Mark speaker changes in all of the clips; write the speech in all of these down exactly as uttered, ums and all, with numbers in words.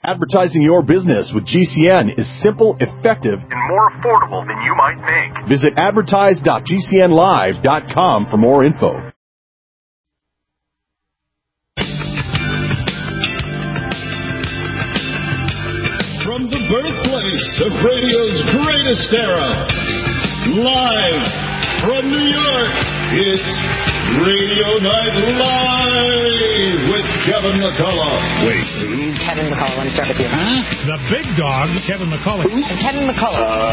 Speaker 1: Advertising your business with G C N is simple, effective, and more affordable than you might think. Visit advertise dot g c n live dot com for more info.
Speaker 2: From the birthplace of radio's greatest era, live from New York, it's Radio Night Live with Kevin McCullough. Wait, who?
Speaker 3: Kevin McCullough, let me start with you.
Speaker 2: Huh?
Speaker 4: The big dog, Kevin McCullough.
Speaker 3: Who? And Kevin McCullough.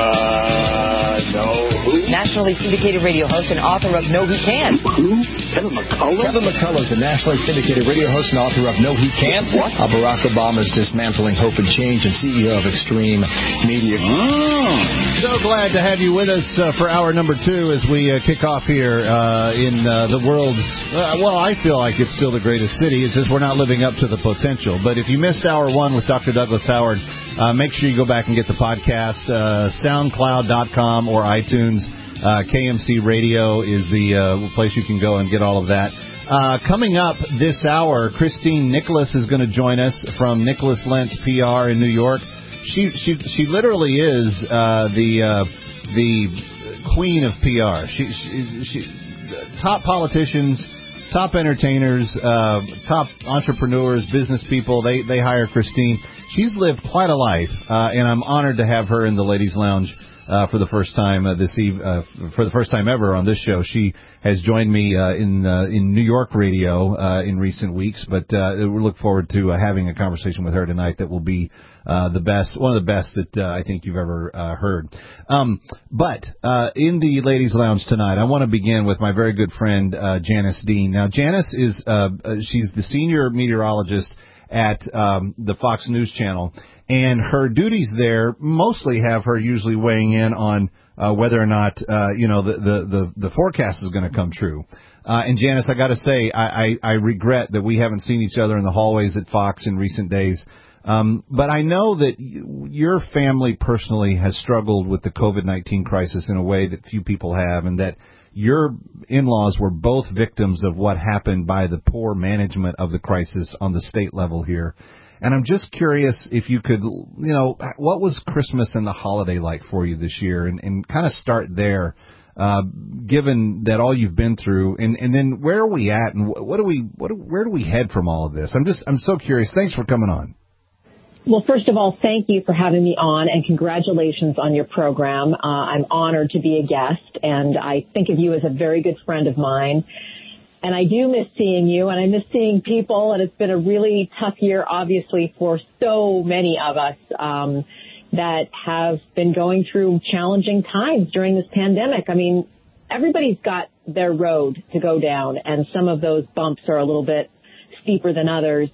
Speaker 2: Uh, no. Who?
Speaker 3: Nationally syndicated radio host and author of No He Can't.
Speaker 2: Who? Kevin McCullough?
Speaker 5: Kevin McCullough is a nationally syndicated radio host and author of No He Can't.
Speaker 2: What?
Speaker 5: Uh, Barack Obama's dismantling hope and change and C E O of Extreme Media.
Speaker 2: Oh.
Speaker 6: So glad to have you with us uh, for hour number two as we uh, kick off here uh, in uh, the world's, uh, well, I feel like it's still the greatest city. It's just we're not living up to the potential. But if you missed hour one with Doctor Douglas Howard, uh, make sure you go back and get the podcast, uh, soundcloud dot com or iTunes. Uh, K M C Radio is the uh, place you can go and get all of that. Uh, coming up this hour, Christine Nicholas is going to join us from Nicholas Lentz P R in New York. She she she literally is uh, the uh, the queen of P R. She, she, she top politicians, top entertainers, uh, top entrepreneurs, business people. They they hire Christine. She's lived quite a life, uh, and I'm honored to have her in the Ladies Lounge. Uh, for the first time uh, this eve, uh, for the first time ever on this show. She has joined me uh, in uh, in New York radio uh, in recent weeks, but uh, we look forward to uh, having a conversation with her tonight that will be uh, the best, one of the best that uh, I think you've ever uh, heard. Um, but uh, in the Ladies Lounge tonight, I want to begin with my very good friend uh, Janice Dean. Now, Janice is uh, uh, she's the senior meteorologist at um, the Fox News Channel. And her duties there mostly have her usually weighing in on uh, whether or not, uh, you know, the, the, the, the forecast is going to come true. Uh, and Janice, I got to say, I, I, I regret that we haven't seen each other in the hallways at Fox in recent days. Um, but I know that y- your family personally has struggled with the COVID nineteen crisis in a way that few people have, and that your in-laws were both victims of what happened by the poor management of the crisis on the state level here. And I'm just curious if you could, you know, what was Christmas and the holiday like for you this year? And, and kind of start there, uh, given that all you've been through. And, and then where are we at? And what do we, what, where do we head from all of this? I'm just, I'm so curious. Thanks for coming on.
Speaker 7: Well, first of all, thank you for having me on, and congratulations on your program. Uh, I'm honored to be a guest, and I think of you as a very good friend of mine. And I do miss seeing you, and I miss seeing people, and it's been a really tough year, obviously, for so many of us um, that have been going through challenging times during this pandemic. I mean, everybody's got their road to go down, and some of those bumps are a little bit steeper than others.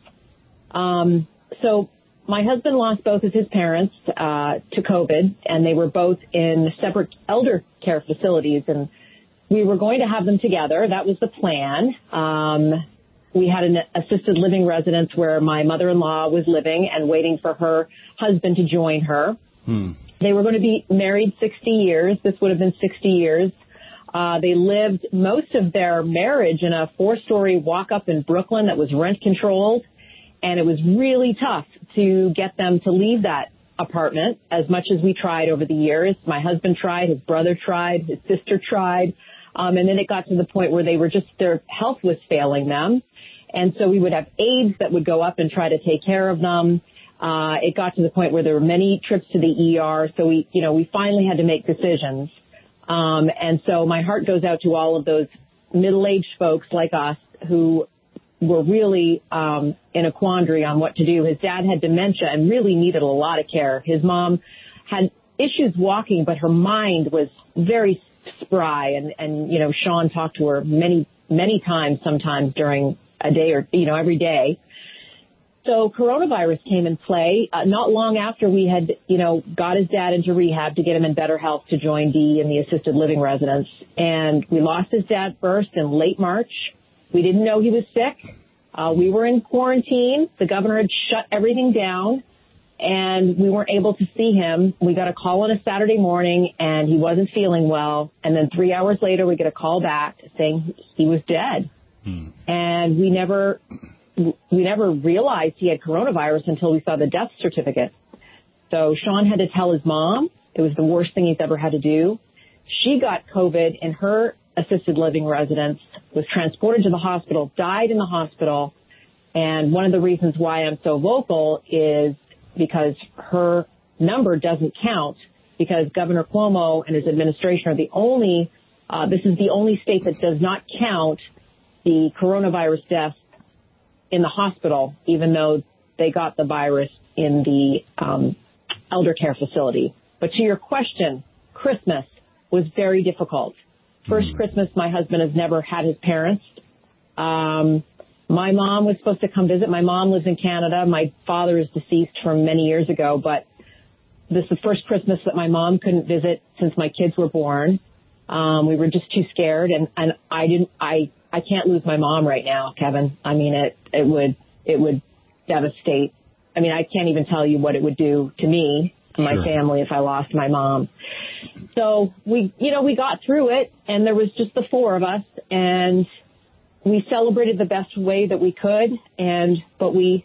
Speaker 7: Um, so my husband lost both of his parents uh, to COVID, and they were both in separate elder care facilities, and we were going to have them together. That was the plan. Um, we had an assisted living residence where my mother-in-law was living and waiting for her husband to join her. Hmm. They were going to be married sixty years. This would have been sixty years. Uh, they lived most of their marriage in a four-story walk-up in Brooklyn that was rent-controlled, and it was really tough to get them to leave that apartment as much as we tried over the years. My husband tried, his brother tried, his sister tried. Um, and then it got to the point where they were just, their health was failing them. And so we would have aides that would go up and try to take care of them. Uh, it got to the point where there were many trips to the E R. So we, you know, we finally had to make decisions. Um, and so my heart goes out to all of those middle-aged folks like us who were really, um, in a quandary on what to do. His dad had dementia and really needed a lot of care. His mom had issues walking, but her mind was very spry, and, and, you know, Sean talked to her many, many times, sometimes during a day or, you know, every day. So coronavirus came in play, uh, not long after we had, you know, got his dad into rehab to get him in better health to join Dee in the assisted living residence. And we lost his dad first in late March. We didn't know he was sick. Uh, we were in quarantine. The governor had shut everything down, and we weren't able to see him. We got a call on a Saturday morning, and he wasn't feeling well. And then three hours later, we get a call back saying he was dead. Hmm. And we never we never realized he had coronavirus until we saw the death certificate. So Sean had to tell his mom. It was the worst thing he's ever had to do. She got COVID in her assisted living residence, was transported to the hospital, died in the hospital. And one of the reasons why I'm so vocal is because her number doesn't count, because Governor Cuomo and his administration are the only, uh, this is the only state that does not count the coronavirus deaths in the hospital, even though they got the virus in the um, elder care facility. But to your question, Christmas was very difficult. First mm. Christmas, my husband has never had his parents. Um, my mom was supposed to come visit. My mom lives in Canada. My father is deceased from many years ago, but this is the first Christmas that my mom couldn't visit since my kids were born. Um, we were just too scared, and, and I didn't, I, I can't lose my mom right now, Kevin. I mean, it, it would, it would devastate. I mean, I can't even tell you what it would do to me, to my sure. family, if I lost my mom. So we, you know, we got through it, and there was just the four of us, and we celebrated the best way that we could, and, but we,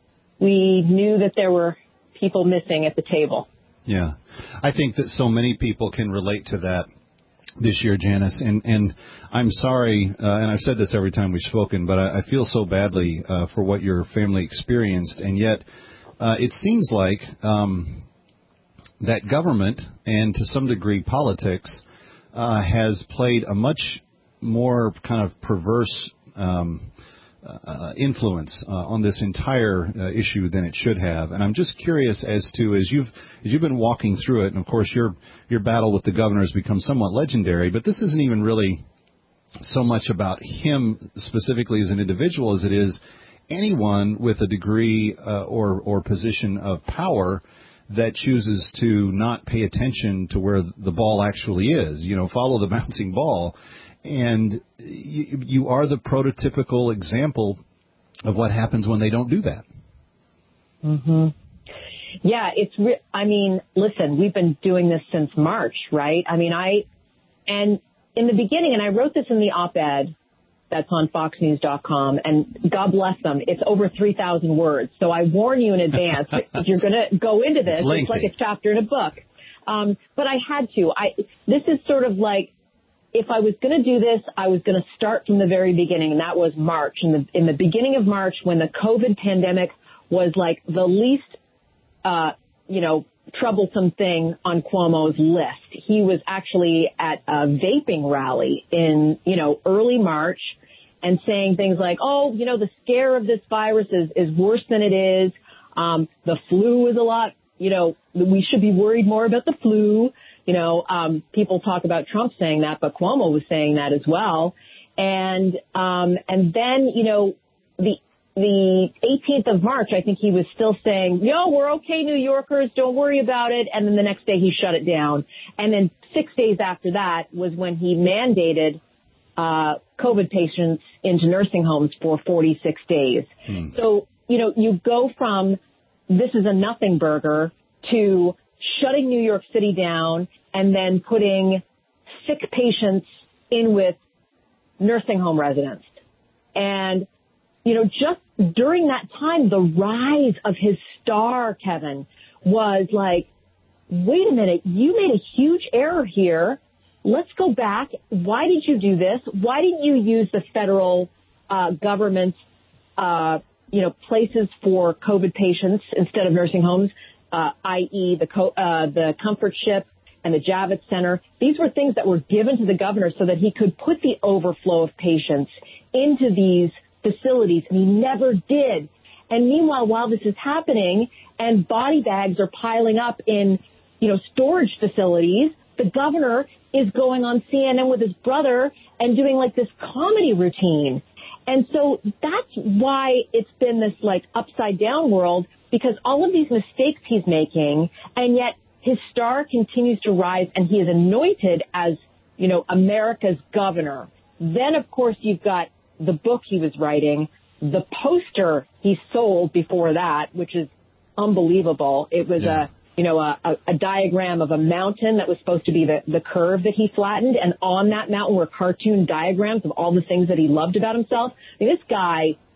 Speaker 7: we knew that there were people missing at the table.
Speaker 6: Yeah. I think that so many people can relate to that this year, Janice, and, and I'm sorry, uh, and I've said this every time we've spoken, but I, I feel so badly uh, for what your family experienced, and yet uh, it seems like um, that government and to some degree politics uh, has played a much more kind of perverse um, uh, influence uh, on this entire uh, issue than it should have. And I'm just curious as to, as you've as you've been walking through it, and of course your your battle with the governor has become somewhat legendary, but this isn't even really so much about him specifically as an individual as it is anyone with a degree uh, or or position of power that chooses to not pay attention to where the ball actually is, you know, follow the bouncing ball. And you, you are the prototypical example of what happens when they don't do that.
Speaker 7: Mm-hmm. Yeah, it's, re- I mean, listen, we've been doing this since March, right? I mean, I, and in the beginning, and I wrote this in the op-ed that's on fox news dot com, and God bless them, it's over three thousand words. So I warn you in advance, if you're going to go into this, it's, it's like a chapter in a book. Um, but I had to. I, this is sort of like, if I was going to do this, I was going to start from the very beginning, and that was March. In the, in the beginning of March, when the COVID pandemic was like the least, uh, you know, troublesome thing on Cuomo's list. He was actually at a vaping rally in, you know, early March and saying things like, oh, you know, the scare of this virus is, is worse than it is. Um, the flu is a lot, you know, we should be worried more about the flu. You know, um, people talk about Trump saying that, but Cuomo was saying that as well. And, um, and then, you know, the, the eighteenth of March, I think he was still saying, yo, we're okay, New Yorkers, don't worry about it. And then the next day he shut it down. And then six days after that was when he mandated, uh, COVID patients into nursing homes for forty-six days. Hmm. So, you know, you go from this is a nothing burger to shutting New York City down and then putting sick patients in with nursing home residents. And, you know, just during that time, the rise of his star, Kevin, was like, wait a minute, you made a huge error here. Let's go back. Why did you do this? Why didn't you use the federal uh, government's, uh, you know, places for COVID patients instead of nursing homes? Uh, that is the co- uh, the Comfort Ship and the Javits Center. These were things that were given to the governor so that he could put the overflow of patients into these facilities, and he never did. And meanwhile, while this is happening and body bags are piling up in, you know, storage facilities, the governor is going on C N N with his brother and doing like this comedy routine. And so that's why it's been this like upside down world, because all of these mistakes he's making, and yet his star continues to rise, and he is anointed as, you know, America's governor. Then, of course, you've got the book he was writing, the poster he sold before that, which is unbelievable. It was yeah. a, you know, a, a, a diagram of a mountain that was supposed to be the, the curve that he flattened, and on that mountain were cartoon diagrams of all the things that he loved about himself. I mean, this guy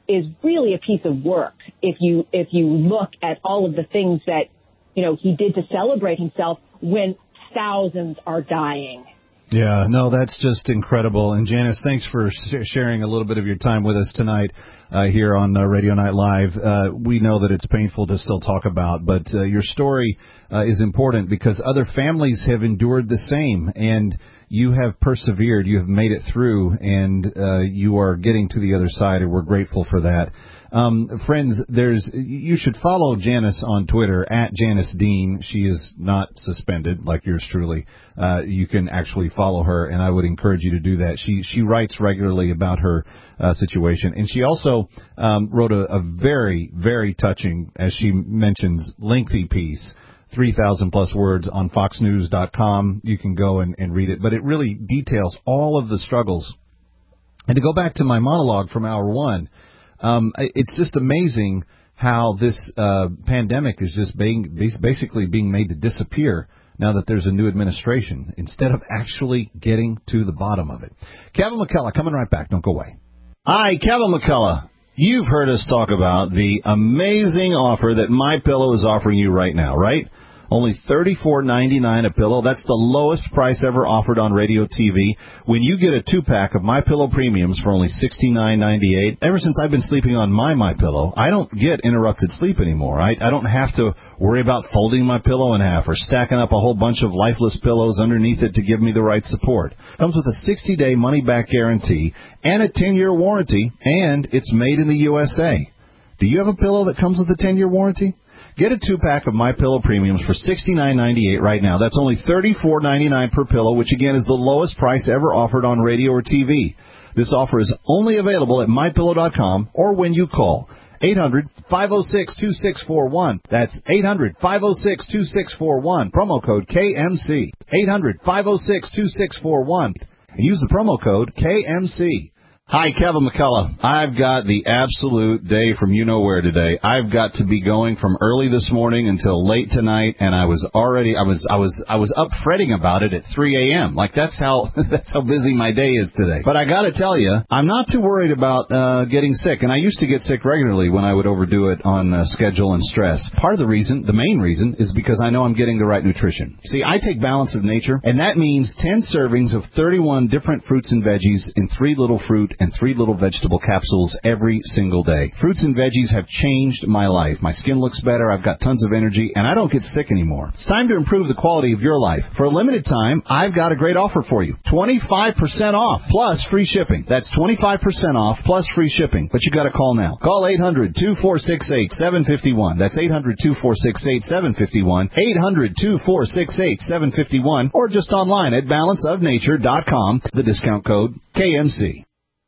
Speaker 7: is really a piece of work if you if you look at all of the things that, you know, he did to celebrate himself when thousands are dying.
Speaker 6: Yeah, no, that's just incredible. And Janice, thanks for sh- sharing a little bit of your time with us tonight uh, here on uh, Radio Night Live. Uh, we know that it's painful to still talk about, but uh, your story uh, is important because other families have endured the same, and you have persevered, you have made it through, and uh, you are getting to the other side, and we're grateful for that. Um, friends, there's you should follow Janice on Twitter, at Janice Dean. She is not suspended like yours truly. Uh, you can actually follow her, and I would encourage you to do that. She she writes regularly about her uh, situation, and she also um, wrote a, a very, very touching, as she mentions, lengthy piece, three thousand plus words on fox news dot com. You can go and, and read it, but it really details all of the struggles. And to go back to my monologue from hour one, Um, it's just amazing how this uh, pandemic is just being basically being made to disappear now that there's a new administration, instead of actually getting to the bottom of it. Kevin McCullough, coming right back. Don't go away. Hi, Kevin McCullough. You've heard us talk about the amazing offer that MyPillow is offering you right now, right? Only thirty-four ninety-nine a pillow. That's the lowest price ever offered on radio T V. When you get a two-pack of MyPillow Premiums for only sixty-nine ninety-eight, ever since I've been sleeping on my MyPillow, I don't get interrupted sleep anymore. I, I don't have to worry about folding my pillow in half or stacking up a whole bunch of lifeless pillows underneath it to give me the right support. Comes with a sixty-day money-back guarantee and a ten-year warranty, and it's made in the U S A. Do you have a pillow that comes with a ten-year warranty? Get a two-pack of MyPillow Premiums for sixty-nine ninety-eight right now. That's only thirty-four ninety-nine per pillow, which, again, is the lowest price ever offered on radio or T V. This offer is only available at my pillow dot com or when you call eight hundred, five oh six, two six four one. That's eight hundred, five oh six, two six four one. Promo code K M C. eight hundred, five oh six, two six four one. And use the promo code K M C. Hi, Kevin McCullough. I've got the absolute day from you-know-where today. I've got to be going from early this morning until late tonight, and I was already, I was, I was, I was up fretting about it at three a.m. Like, that's how, that's how busy my day is today. But I gotta tell you, I'm not too worried about, uh, getting sick, and I used to get sick regularly when I would overdo it on uh, schedule and stress. Part of the reason, the main reason, is because I know I'm getting the right nutrition. See, I take Balance of Nature, and that means ten servings of thirty-one different fruits and veggies in three little fruit and three little vegetable capsules every single day. Fruits and veggies have changed my life. My skin looks better, I've got tons of energy, and I don't get sick anymore. It's time to improve the quality of your life. For a limited time, I've got a great offer for you. twenty-five percent off plus free shipping. That's twenty-five percent off plus free shipping. But you got to call now. Call eight hundred, two four six eight, seven five one. That's eight hundred, two four six eight, seven five one. eight hundred, two four six eight, seven five one. Or just online at balance of nature dot com. The discount code K M C.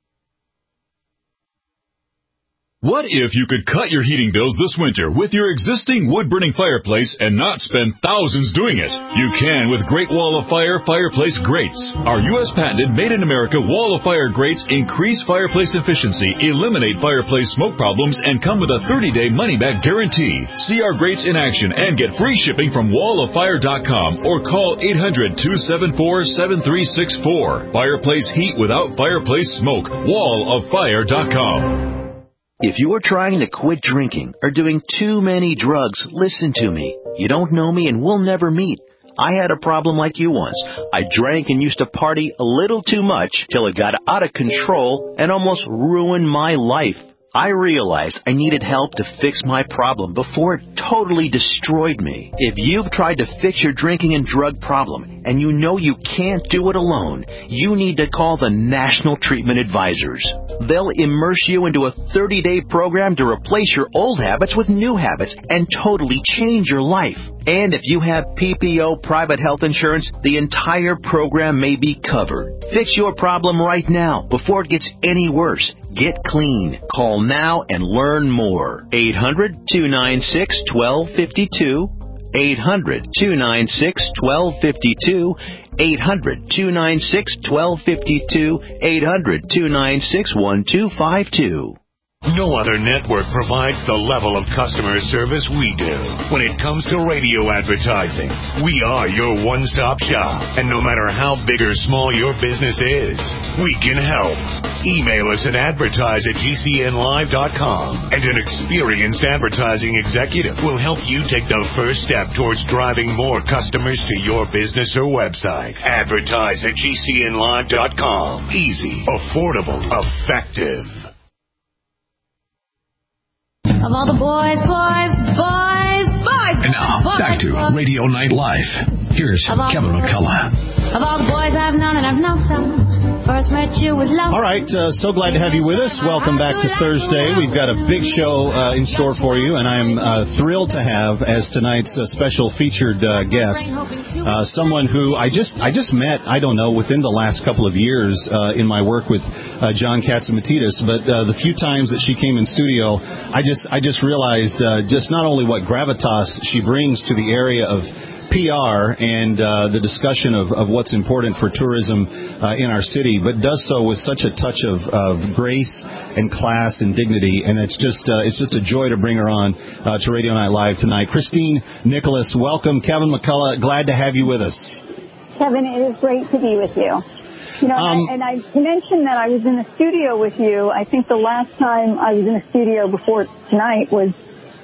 Speaker 8: What if you could cut your heating bills this winter with your existing wood-burning fireplace and not spend thousands doing it? You can with Great Wall of Fire Fireplace Grates. Our U S patented made-in-America Wall of Fire grates increase fireplace efficiency, eliminate fireplace smoke problems, and come with a thirty-day money-back guarantee. See our grates in action and get free shipping from wall of fire dot com or call eight hundred, two seven four, seven three six four. Fireplace heat without fireplace smoke. wall of fire dot com.
Speaker 9: If you're trying to quit drinking or doing too many drugs, listen to me. You don't know me and we'll never meet. I had a problem like you once. I drank and used to party a little too much till it got out of control and almost ruined my life. I realized I needed help to fix my problem before it totally destroyed me. If you've tried to fix your drinking and drug problem and you know you can't do it alone, you need to call the National Treatment Advisors. They'll immerse you into a thirty-day program to replace your old habits with new habits and totally change your life. And if you have P P O private health insurance, the entire program may be covered. Fix your problem right now before it gets any worse. Get clean. Call now and learn more. eight hundred, two nine six, one two five two. eight hundred, two nine six, one two five two. eight hundred, two nine six, one two five two. eight hundred, two nine six, one two five two.
Speaker 10: No other network provides the level of customer service we do. When it comes to radio advertising, we are your one-stop shop. And no matter how big or small your business is, we can help. Email us at advertise at g c n live dot com, and an experienced advertising executive will help you take the first step towards driving more customers to your business or website. Advertise at g c n live dot com. Easy, affordable, effective.
Speaker 11: Of all the boys, boys, boys, boys.
Speaker 12: And now,
Speaker 11: boys,
Speaker 12: back to
Speaker 11: boys.
Speaker 12: Radio Night Live. Here's Kevin McCullough.
Speaker 11: Of all the boys I've known, and I've known some. First met you with love.
Speaker 6: All right, uh, so glad to have you with us. Welcome back to Thursday. We've got a big show uh, in store for you, and I'm uh, thrilled to have as tonight's uh, special featured uh, guest uh, someone who I just I just met, I don't know, within the last couple of years uh, in my work with uh, John Catsimatidis, but uh, the few times that she came in studio, I just I just realized uh, just not only what gravitas she brings to the area of P R and uh, the discussion of, of what's important for tourism uh, in our city, but does so with such a touch of, of grace and class and dignity, and it's just uh, it's just a joy to bring her on uh, to Radio Night Live tonight. Christine Nicholas, welcome. Kevin McCullough, glad to have you with us.
Speaker 13: Kevin, it is great to be with you. You know, um, and I, and I mentioned that I was in the studio with you. I think the last time I was in a studio before tonight was,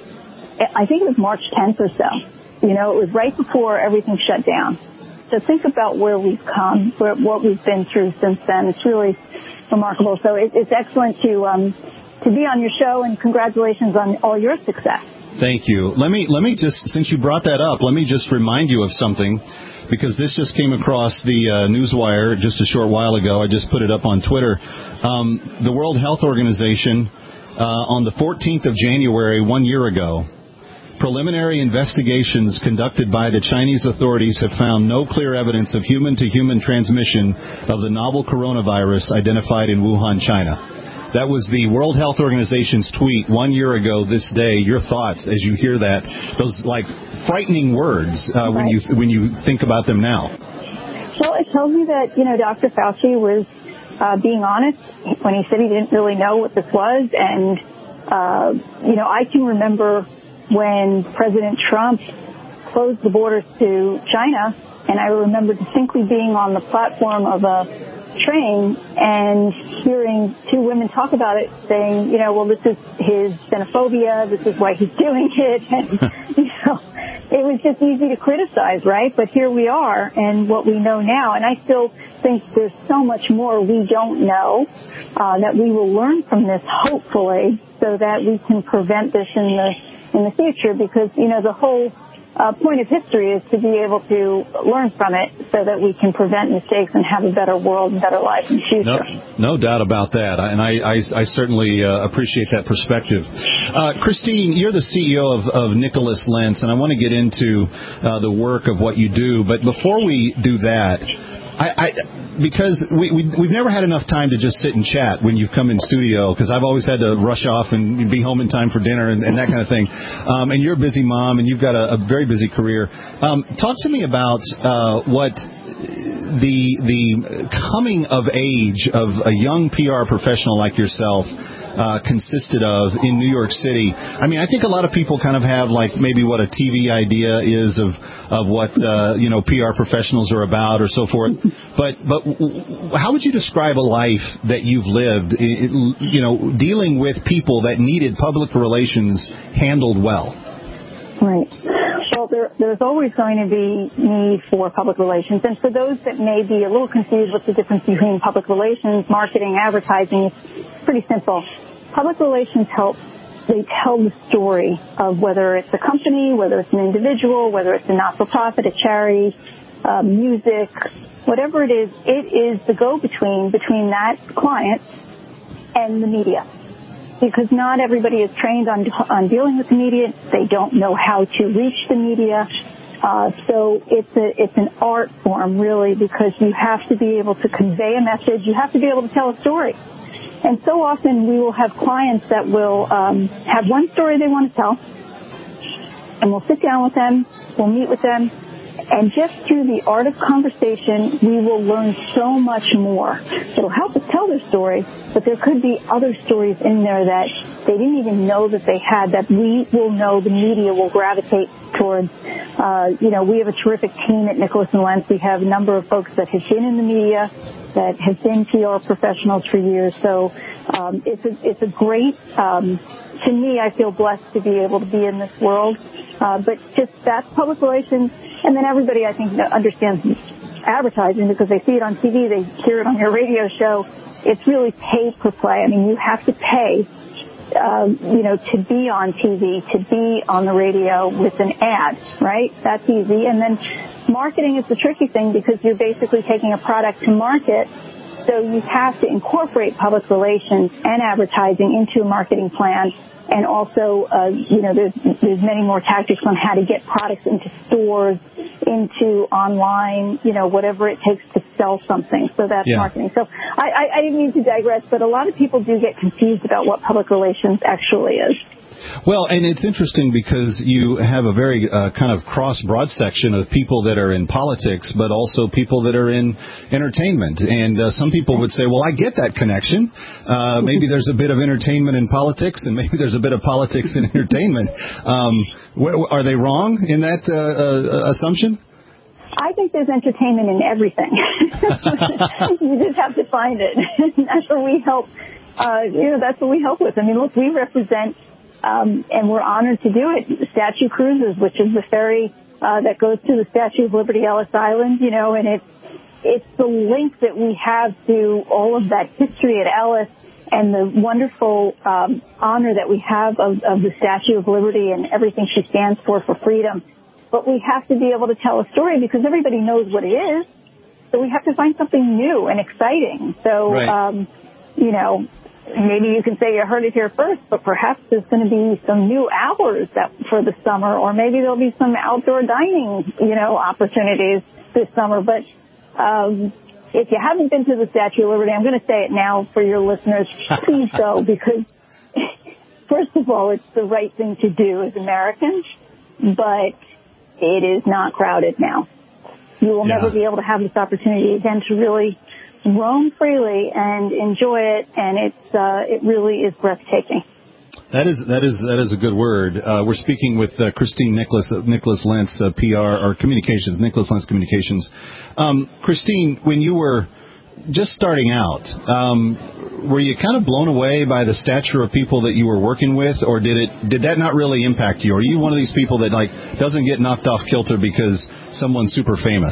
Speaker 13: I think it was March tenth or so. You know, it was right before everything shut down. So think about where we've come, where, what we've been through since then. It's really remarkable. So it, it's excellent to um, to be on your show, and congratulations on all your success.
Speaker 6: Thank you. Let me let me just, since you brought that up, let me just remind you of something, because this just came across the uh, Newswire just a short while ago. I just put it up on Twitter. Um, the World Health Organization, uh, on the fourteenth of January, one year ago, preliminary investigations conducted by the Chinese authorities have found no clear evidence of human-to-human transmission of the novel coronavirus identified in Wuhan, China. That was the World Health Organization's tweet one year ago this day. Your thoughts as you hear that, those like frightening words uh, when you when you think about them now.
Speaker 13: Well, it tells me that, you know, Doctor Fauci was uh, being honest when he said he didn't really know what this was. And, uh, you know, I can remember when President Trump closed the borders to China, and I remember distinctly being on the platform of a train and hearing two women talk about it, saying, you know, well, this is his xenophobia, this is why he's doing it, and, you know, it was just easy to criticize, right? But here we are, and what we know now, and I still think there's so much more we don't know uh, that we will learn from this, hopefully, so that we can prevent this in the in the future, because, you know, the whole uh, point of history is to be able to learn from it so that we can prevent mistakes and have a better world and better life in the future.
Speaker 6: No, no doubt about that, and I, I, I certainly uh, appreciate that perspective. Uh, Christine, you're the C E O of, of Nicholas Lentz, and I want to get into uh, the work of what you do, but before we do that, I, I because we, we, we've never had enough time to just sit and chat when you've come in studio, because I've always had to rush off and be home in time for dinner and, and that kind of thing. Um, and you're a busy mom, and you've got a, a very busy career. Um, talk to me about uh, what the the coming of age of a young P R professional like yourself Uh, consisted of in New York City. I mean, I think a lot of people kind of have like maybe what a T V idea is of of what uh, you know P R professionals are about or so forth. But but how would you describe a life that you've lived, you know, dealing with people that needed public relations handled well?
Speaker 13: Right. Well, there, there's always going to be need for public relations. And for those that may be a little confused with the difference between public relations, marketing, advertising, it's pretty simple. Public relations help, they tell the story of whether it's a company, whether it's an individual, whether it's a not-for-profit, a charity, uh, music, whatever it is, it is the go-between between that client and the media. Because not everybody is trained on on dealing with the media. They don't know how to reach the media. Uh, so it's a it's an art form, really, because you have to be able to convey a message. You have to be able to tell a story. And so often we will have clients that will um, have one story they want to tell, and we'll sit down with them, we'll meet with them, And just through the art of conversation, we will learn so much more. It'll help us tell their story, but there could be other stories in there that they didn't even know that they had, that we will know the media will gravitate towards. Uh, you know, we have a terrific team at Nicholas and Lentz. We have a number of folks that have been in the media, that have been P R professionals for years. So um, it's a, it's a great, um, to me, I feel blessed to be able to be in this world. Uh, but just that's public relations. And then everybody, I think, understands advertising because they see it on T V, they hear it on your radio show. It's really pay per play. I mean, you have to pay, uh, you know, to be on T V, to be on the radio with an ad, right? That's easy. And then marketing is the tricky thing because you're basically taking a product to market. So you have to incorporate public relations and advertising into a marketing plan. And also, uh, you know, there's, there's many more tactics on how to get products into stores, into online, you know, whatever it takes to sell something. So that's yeah. marketing. So I, I, I didn't mean to digress, but a lot of people do get confused about what public relations actually is.
Speaker 6: Well, and it's interesting because you have a very uh, kind of cross broad section of people that are in politics, but also people that are in entertainment. And uh, some people would say, well, I get that connection. Uh, maybe there's a bit of entertainment in politics, and maybe there's a bit of politics in entertainment. Um, wh- are they wrong in that uh, uh, assumption?
Speaker 13: I think there's entertainment in everything. You just have to find it. That's where we help. Uh, you know, that's what we help with. I mean, look, we represent. Um, and we're honored to do it. Statue Cruises, which is the ferry uh, that goes to the Statue of Liberty, Ellis Island, you know, and it's it's the link that we have to all of that history at Ellis and the wonderful um, honor that we have of, of the Statue of Liberty and everything she stands for, for freedom. But we have to be able to tell a story because everybody knows what it is. So we have to find something new and exciting. So, right. um, you know, maybe you can say you heard it here first, but perhaps there's going to be some new hours that for the summer, or maybe there'll be some outdoor dining, you know, opportunities this summer. But um, if you haven't been to the Statue of Liberty, I'm going to say it now for your listeners, please go, because first of all, it's the right thing to do as Americans, but it is not crowded now. You will yeah. never be able to have this opportunity again to really roam freely and enjoy it, and it's uh, it really is breathtaking.
Speaker 6: That is that is that is a good word. Uh, we're speaking with uh, Christine Nicholas, uh, Nicholas Lentz, uh, P R or Communications, Nicholas Lentz Communications. Um, Christine, when you were just starting out, um, were you kind of blown away by the stature of people that you were working with, or did it did that not really impact you? Are you one of these people that like doesn't get knocked off kilter because someone's super famous?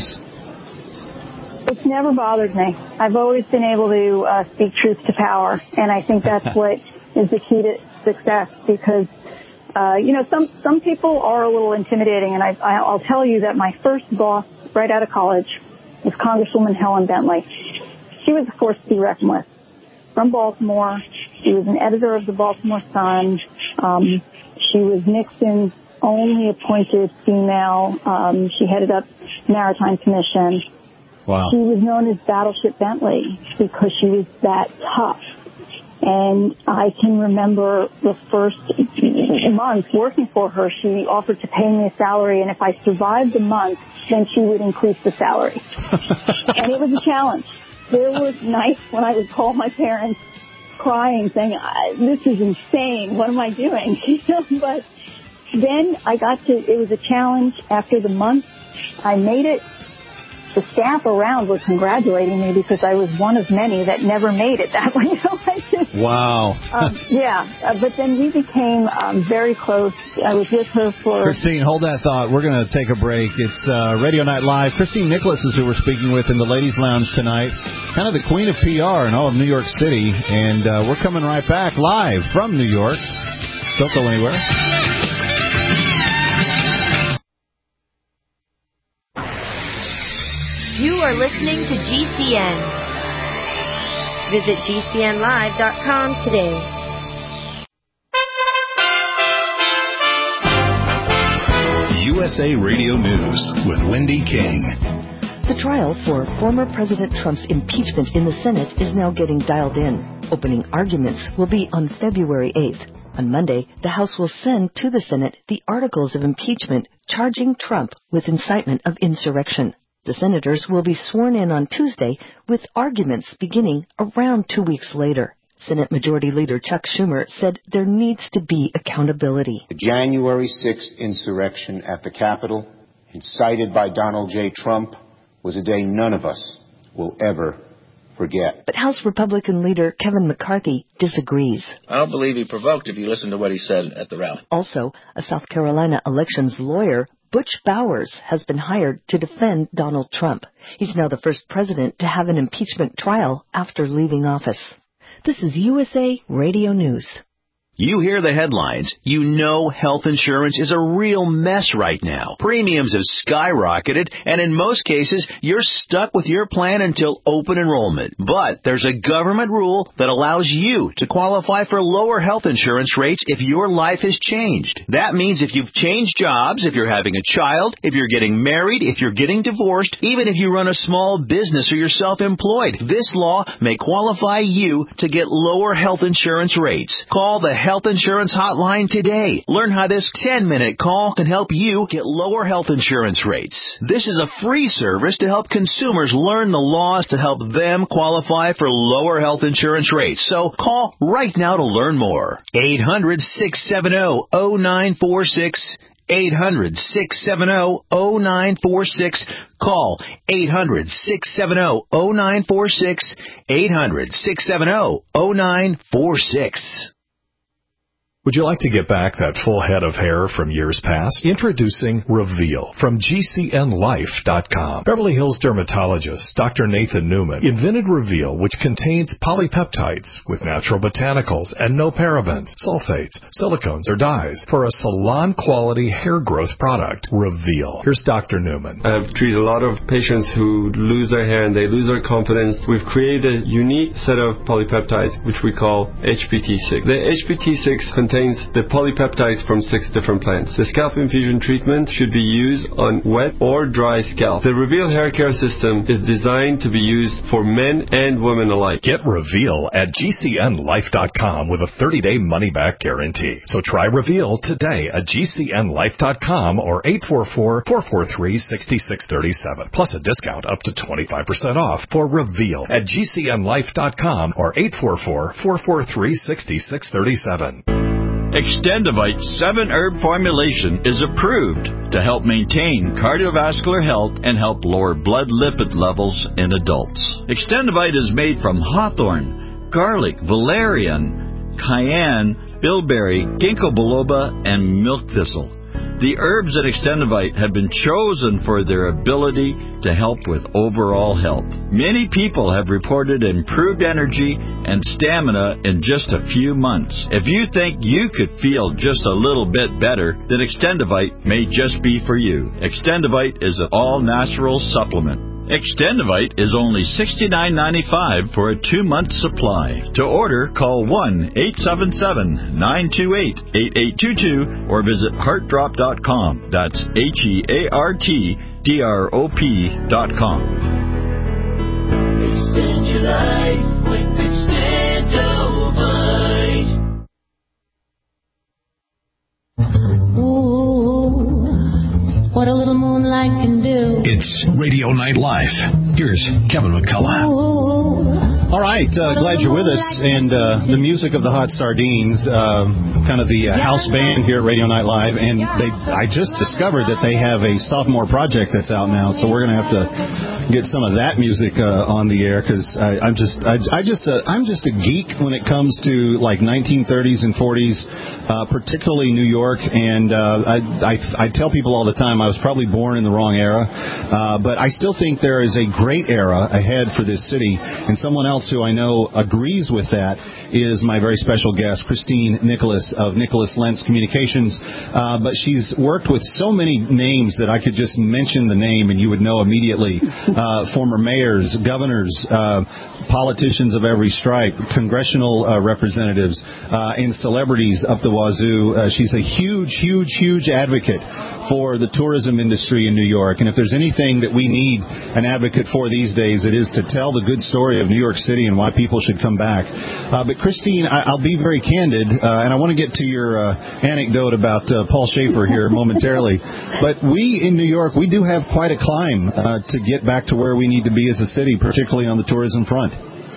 Speaker 13: It's never bothered me. I've always been able to uh, speak truth to power, and I think that's what is the key to success. Because uh, you know, some some people are a little intimidating, and I, I'll tell you that my first boss right out of college was Congresswoman Helen Bentley. She was a force to be reckoned with. From Baltimore, she was an editor of the Baltimore Sun. Um, she was Nixon's only appointed female. Um, she headed up Maritime Commission.
Speaker 6: Wow.
Speaker 13: She was known as Battleship Bentley because she was that tough. And I can remember the first month working for her, she offered to pay me a salary, and if I survived the month, then she would increase the salary. And it was a challenge. There were nights when I would call my parents crying, saying, this is insane. What am I doing? But then I got to, it was a challenge. After the month, I made it. The staff around were congratulating me because I was one of many that never made it that way.
Speaker 6: Wow.
Speaker 13: um, yeah, uh, but then we became um, very close. I was with her for...
Speaker 6: Christine, hold that thought. We're going to take a break. It's uh, Radio Night Live. Christine Nicholas is who we're speaking with in the Ladies Lounge tonight. Kind of the queen of P R in all of New York City. And uh, we're coming right back live from New York. Don't go anywhere.
Speaker 14: You are listening to G C N. Visit G C N live dot com today.
Speaker 1: U S A Radio News with Wendy King.
Speaker 15: The trial for former President Trump's impeachment in the Senate is now getting dialed in. Opening arguments will be on February eighth. On Monday, the House will send to the Senate the articles of impeachment charging Trump with incitement of insurrection. The senators will be sworn in on Tuesday, with arguments beginning around two weeks later. Senate Majority Leader Chuck Schumer said there needs to be accountability.
Speaker 16: The January sixth insurrection at the Capitol, incited by Donald J. Trump, was a day none of us will ever forget.
Speaker 15: But House Republican leader Kevin McCarthy disagrees.
Speaker 17: I don't believe he provoked if you listen to what he said at the rally.
Speaker 15: Also, a South Carolina elections lawyer, Butch Bowers, has been hired to defend Donald Trump. He's now the first president to have an impeachment trial after leaving office. This is U S A Radio News.
Speaker 9: You hear the headlines. You know health insurance is a real mess right now. Premiums have skyrocketed, and in most cases, you're stuck with your plan until open enrollment. But there's a government rule that allows you to qualify for lower health insurance rates if your life has changed. That means if you've changed jobs, if you're having a child, if you're getting married, if you're getting divorced, even if you run a small business or you're self-employed, this law may qualify you to get lower health insurance rates. Call the Health Insurance Hotline today. Learn how this ten-minute call can help you get lower health insurance rates. This is a free service to help consumers learn the laws to help them qualify for lower health insurance rates. So call right now to learn more. eight hundred, six seven zero, zero nine four six. eight hundred, six seven zero, zero nine four six. Call eight hundred, six seven zero, zero nine four six. eight hundred, six seven zero, zero nine four six.
Speaker 1: Would you like to get back that full head of hair from years past? Introducing Reveal from G C N life dot com. Beverly Hills dermatologist Doctor Nathan Newman invented Reveal, which contains polypeptides with natural botanicals and no parabens, sulfates, silicones, or dyes for a salon-quality hair growth product. Reveal. Here's Doctor Newman.
Speaker 18: I've treated a lot of patients who lose their hair and they lose their confidence. We've created a unique set of polypeptides, which we call H P T six. The H P T six contains the polypeptides from six different plants. The scalp infusion treatment should be used on wet or dry scalp. The Reveal hair care system is designed to be used for men and women alike.
Speaker 1: Get Reveal at G C N life dot com with a thirty-day money-back guarantee. So try Reveal today at G C N life dot com or eight four four, four four three, six six three seven. Plus a discount up to twenty-five percent off for Reveal at G C N life dot com or eight four four, four four three, six six three seven.
Speaker 19: Extendivite seven herb formulation is approved to help maintain cardiovascular health and help lower blood lipid levels in adults. Extendivite is made from hawthorn, garlic, valerian, cayenne, bilberry, ginkgo biloba, and milk thistle. The herbs in Extendivite have been chosen for their ability to help with overall health. Many people have reported improved energy and stamina in just a few months. If you think you could feel just a little bit better, then Extendivite may just be for you. Extendivite is an all-natural supplement. Extendivite is only sixty-nine ninety-five for a two-month supply. To order, call one eight seven seven, nine two eight, eight eight two two or visit heart drop dot com. That's H E A R T D R O P dot com.
Speaker 2: Extend your life with Extendivite.
Speaker 11: Ooh, what a little moonlight can do.
Speaker 12: It's Radio Night Live. Here's Kevin McCullough.
Speaker 6: All right, uh, glad you're with us. And uh, the music of the Hot Sardines, uh, kind of the uh, house band here at Radio Night Live. And they, I just discovered that they have a sophomore project that's out now. So we're going to have to get some of that music uh, on the air because I'm just, I, I just, uh, I'm just a geek when it comes to like nineteen thirties and forties, uh, particularly New York. And uh, I, I, I tell people all the time I was probably born in the wrong era, uh, but I still think there is a great era ahead for this city. And someone else who I know agrees with that is my very special guest, Christine Nicholas of Nicholas Lentz Communications. Uh, but she's worked with so many names that I could just mention the name and you would know immediately. Uh, former mayors, governors, uh, politicians of every stripe, congressional uh, representatives, uh, and celebrities up the wazoo. Uh, she's a huge, huge, huge advocate for the tourism industry in New York. And if there's anything that we need an advocate for these days, it is to tell the good story of New York City and why people should come back. Uh, but, Christine, I, I'll be very candid, uh, and I want to get to your uh, anecdote about uh, Paul Schaefer here momentarily. But we in New York, we do have quite a climb uh, to get back to where we need to be as a city, particularly on the tourism front.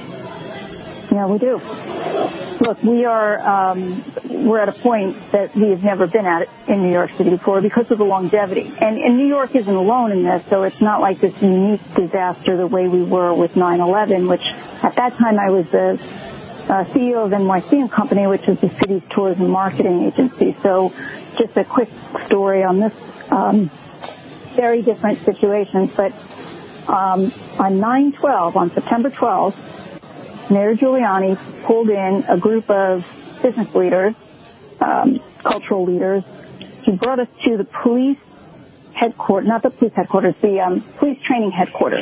Speaker 13: Yeah, we do. Look, we are, um, we're at a point that we have never been at in New York City before because of the longevity. And, and New York isn't alone in this, so it's not like this unique disaster the way we were with nine eleven, which at that time I was the uh, C E O of N Y C and Company, which is the city's tourism marketing agency. So just a quick story on this, um, very different situations. But um, on nine twelve, on September twelfth, Mayor Giuliani pulled in a group of business leaders, um, cultural leaders. He brought us to the police headquarters, not the police headquarters, the um, police training headquarters.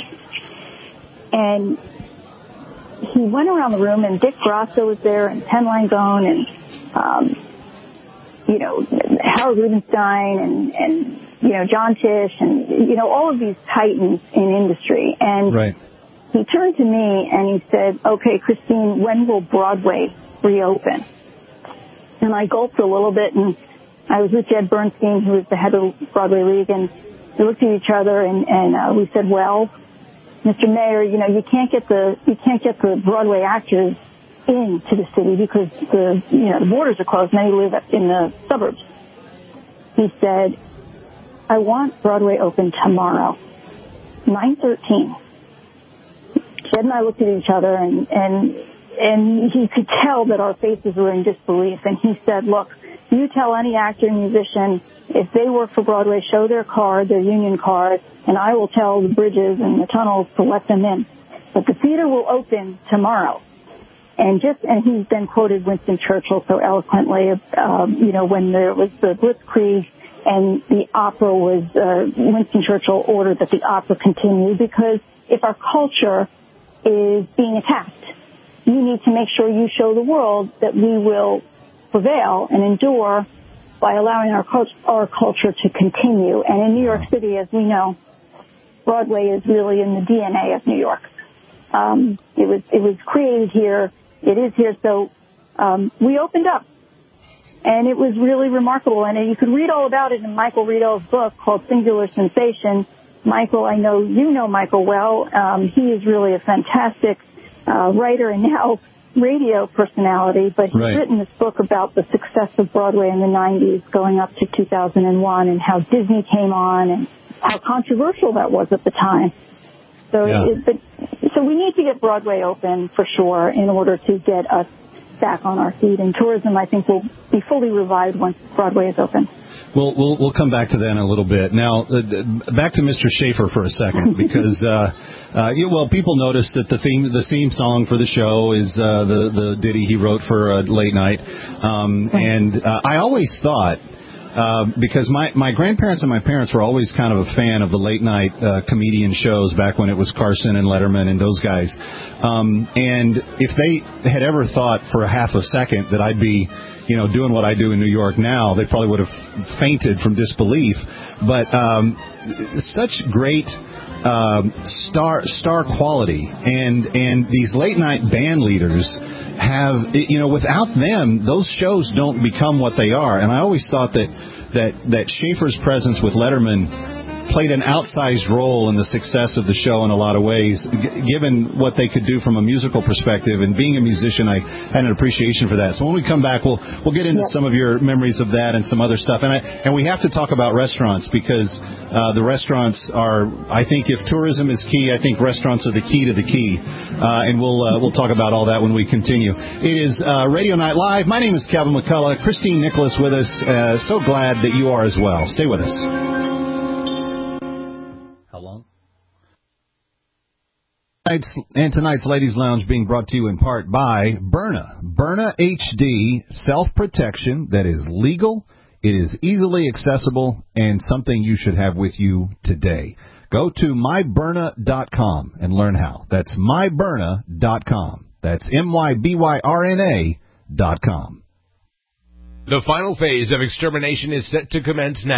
Speaker 13: And he went around the room, and Dick Grasso was there, and Ken Langone, and, um, you know, Howard Rubenstein, and, and, you know, John Tish, and, you know, all of these titans in industry. And
Speaker 6: right.
Speaker 13: He turned to me and he said, okay, Christine, when will Broadway reopen? And I gulped a little bit, and I was with Jed Bernstein, who was the head of Broadway League, and we looked at each other and, and uh, we said, well, Mister Mayor, you know, you can't get the, you can't get the Broadway actors into the city because the, you know, the borders are closed. Many live in the suburbs. He said, I want Broadway open tomorrow, nine thirteen. Jed and I looked at each other, and, and and he could tell that our faces were in disbelief. And he said, look, you tell any actor and musician, if they work for Broadway, show their card, their union card, and I will tell the bridges and the tunnels to let them in. But the theater will open tomorrow. And just, and he then quoted Winston Churchill so eloquently, um, you know, when there was the Blitzkrieg and the opera was, uh, Winston Churchill ordered that the opera continue, because if our culture is being attacked, you need to make sure you show the world that we will prevail and endure by allowing our, cult- our culture to continue. And in New York City, as we know, Broadway is really in the D N A of New York. Um, it was it was created here. It is here. So um, we opened up, and it was really remarkable. And you can read all about it in Michael Riedel's book called Singular Sensation. Michael, I know you know Michael well. Um, he is really a fantastic uh, writer and now radio personality, but he's
Speaker 6: right.
Speaker 13: written this book about the success of Broadway in the nineties going up to two thousand one and how Disney came on and how controversial that was at the time. So,
Speaker 6: yeah.
Speaker 13: it, but, so we need to get Broadway open for sure in order to get us back on our feet. And tourism, I think, will be fully revived once Broadway is open.
Speaker 6: Well, we'll we'll come back to that in a little bit. Now, uh, back to Mister Schaefer for a second, because uh, uh, you, well, people noticed that the theme the theme song for the show is uh, the the ditty he wrote for uh, Late Night, um, and uh, I always thought. Uh, because my, my grandparents and my parents were always kind of a fan of the late night uh, comedian shows back when it was Carson and Letterman and those guys. Um, and if they had ever thought for a half a second that I'd be, you know, doing what I do in New York now, they probably would have fainted from disbelief. But um, such great um, star star quality, and and these late night band leaders have, you know, without them, those shows don't become what they are. And I always thought that that that Schaefer's presence with Letterman played an outsized role in the success of the show in a lot of ways, g- given what they could do from a musical perspective. And being a musician, I had an appreciation for that. So when we come back, we'll we'll get into yep. some of your memories of that and some other stuff. And I, and we have to talk about restaurants, because uh, the restaurants are, I think, if tourism is key, I think restaurants are the key to the key. Uh, and we'll uh, we'll talk about all that when we continue. It is uh, Radio Night Live. My name is Kevin McCullough. Christine Nicholas with us. Uh, so glad that you are as well. Stay with us. And tonight's Ladies Lounge being brought to you in part by Byrna. Byrna H D self-protection that is legal, it is easily accessible, and something you should have with you today. Go to my byrna dot com and learn how. That's my byrna dot com. That's M Y B Y R N A dot com.
Speaker 20: The final phase of extermination is set to commence now.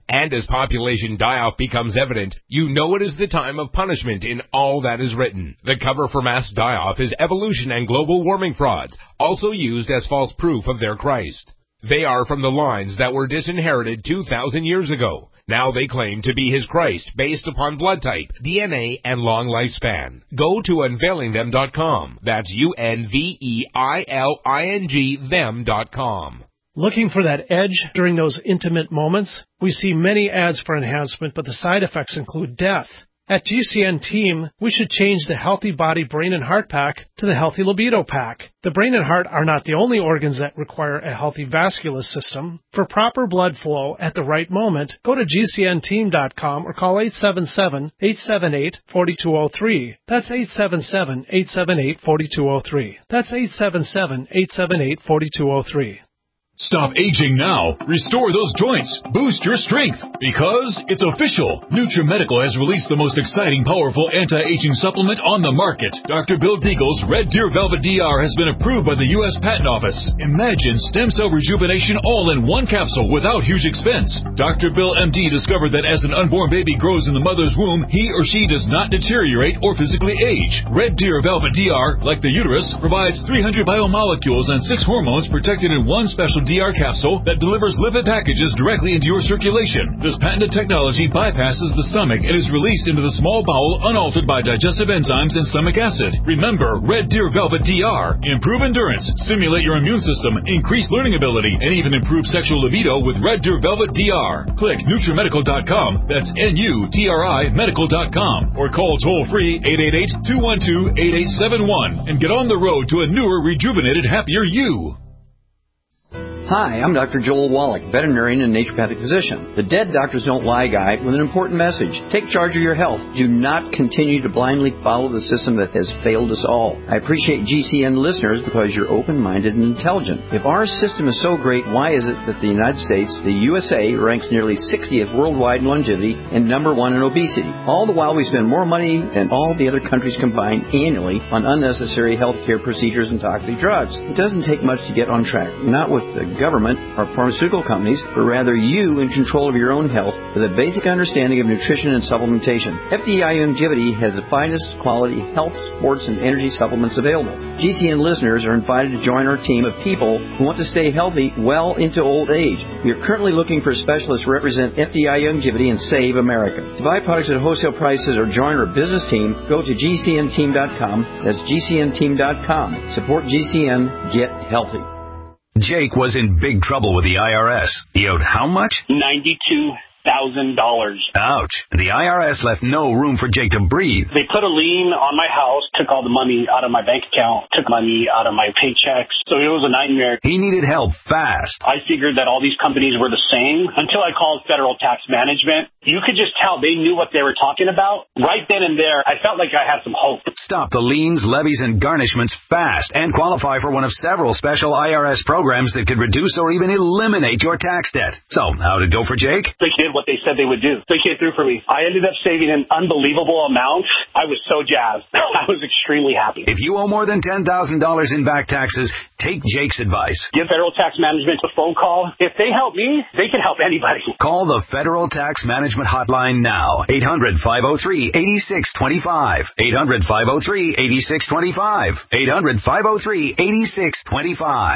Speaker 20: And as population die-off becomes evident, you know it is the time of punishment in all that is written. The cover for mass die-off is evolution and global warming frauds, also used as false proof of their Christ. They are from the lines that were disinherited two thousand years ago. Now they claim to be his Christ based upon blood type, D N A, and long lifespan. Go to unveiling them dot com. That's U N V E I L I N G them dot com.
Speaker 4: Looking for that edge during those intimate moments? We see many ads for enhancement, but the side effects include death. At G C N Team, we should change the Healthy Body, Brain, and Heart Pack to the Healthy Libido Pack. The brain and heart are not the only organs that require a healthy vascular system. For proper blood flow at the right moment, go to G C N team dot com or call eight seven seven, eight seven eight, four two zero three. That's eight seven seven, eight seven eight, four two zero three. That's eight seven seven, eight seven eight, four two zero three.
Speaker 8: Stop aging now. Restore those joints. Boost your strength. Because it's official. NutriMedical has released the most exciting, powerful anti-aging supplement on the market. Doctor Bill Deagle's Red Deer Velvet D R has been approved by the U S Patent Office. Imagine stem cell rejuvenation all in one capsule without huge expense. Doctor Bill M D discovered that as an unborn baby grows in the mother's womb, he or she does not deteriorate or physically age. Red Deer Velvet D R, like the uterus, provides three hundred biomolecules and six hormones protected in one special D R capsule that delivers lipid packages directly into your circulation. This patented technology bypasses the stomach and is released into the small bowel unaltered by digestive enzymes and stomach acid. Remember, Red Deer Velvet D R. Improve endurance, stimulate your immune system, increase learning ability, and even improve sexual libido with Red Deer Velvet D R. Click NutriMedical dot com, that's N U T R I medical dot com, or call toll-free eight eight eight, two one two, eight eight seven one and get on the road to a newer, rejuvenated, happier you.
Speaker 21: Hi, I'm Doctor Joel Wallach, veterinarian and naturopathic physician. The Dead Doctors Don't Lie guy with an important message. Take charge of your health. Do not continue to blindly follow the system that has failed us all. I appreciate G C N listeners because you're open-minded and intelligent. If our system is so great, why is it that the United States, the U S A, ranks nearly sixtieth worldwide in longevity and number one in obesity? All the while we spend more money than all the other countries combined annually on unnecessary healthcare procedures and toxic drugs. It doesn't take much to get on track. Not with the government or pharmaceutical companies, but rather you in control of your own health with a basic understanding of nutrition and supplementation. F D I Longevity has the finest quality health, sports, and energy supplements available. G C N listeners are invited to join our team of people who want to stay healthy well into old age. We are currently looking for specialists to represent F D I Longevity and Save America. To buy products at wholesale prices or join our business team, go to G C N team dot com. That's G C N team dot com. Support G C N. Get healthy.
Speaker 22: Jake was in big trouble with the I R S. He owed how much?
Speaker 23: ninety-two thousand dollars.
Speaker 22: Ouch. The I R S left no room for Jake to breathe.
Speaker 23: They put a lien on my house, took all the money out of my bank account, took money out of my paychecks. So it was a nightmare.
Speaker 22: He needed help fast.
Speaker 23: I figured that all these companies were the same until I called Federal Tax Management. You could just tell they knew what they were talking about. Right then and there, I felt like I had some hope.
Speaker 22: Stop the liens, levies, and garnishments fast and qualify for one of several special I R S programs that could reduce or even eliminate your tax debt. So, how'd it go for Jake?
Speaker 23: They did what they said they would do. They came through for me. I ended up saving an unbelievable amount. I was so jazzed. I was extremely happy.
Speaker 22: If you owe more than ten thousand dollars in back taxes, take Jake's advice.
Speaker 23: Give Federal Tax Management a phone call. If they help me, they can help anybody.
Speaker 22: Call the Federal Tax Management Hotline now. eight hundred, five oh three, eight six two five. eight hundred, five oh three, eight six two five. eight hundred, five oh three, eight six two five.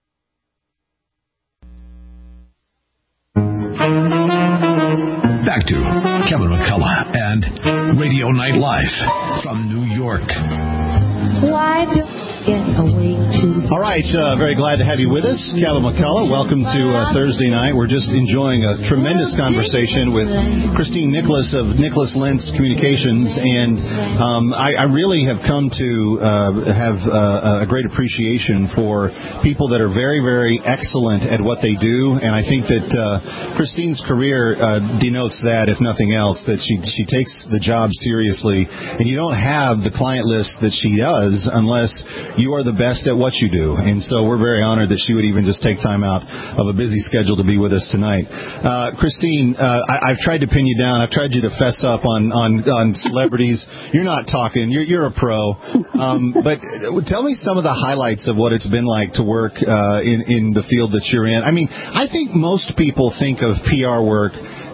Speaker 12: Back to Kevin McCullough and Radio Night Live from New York.
Speaker 11: Why do get away to...
Speaker 6: All right, uh, very glad to have you with us, Kevin McCullough. Welcome to uh, Thursday night. We're just enjoying a tremendous conversation with Christine Nicholas of Nicholas Lentz Communications, and um, I, I really have come to uh, have uh, a great appreciation for people that are very, very excellent at what they do, and I think that uh, Christine's career uh, denotes that, if nothing else, that she she takes the job seriously, and you don't have the client list that she does unless you are the best at what you do. And so we're very honored that she would even just take time out of a busy schedule to be with us tonight. Uh, Christine, uh, I, I've tried to pin you down. I've tried you to fess up on, on, on celebrities. You're not talking. You're, you're a pro. Um, but tell me some of the highlights of what it's been like to work uh, in, in the field that you're in. I mean, I think most people think of P R work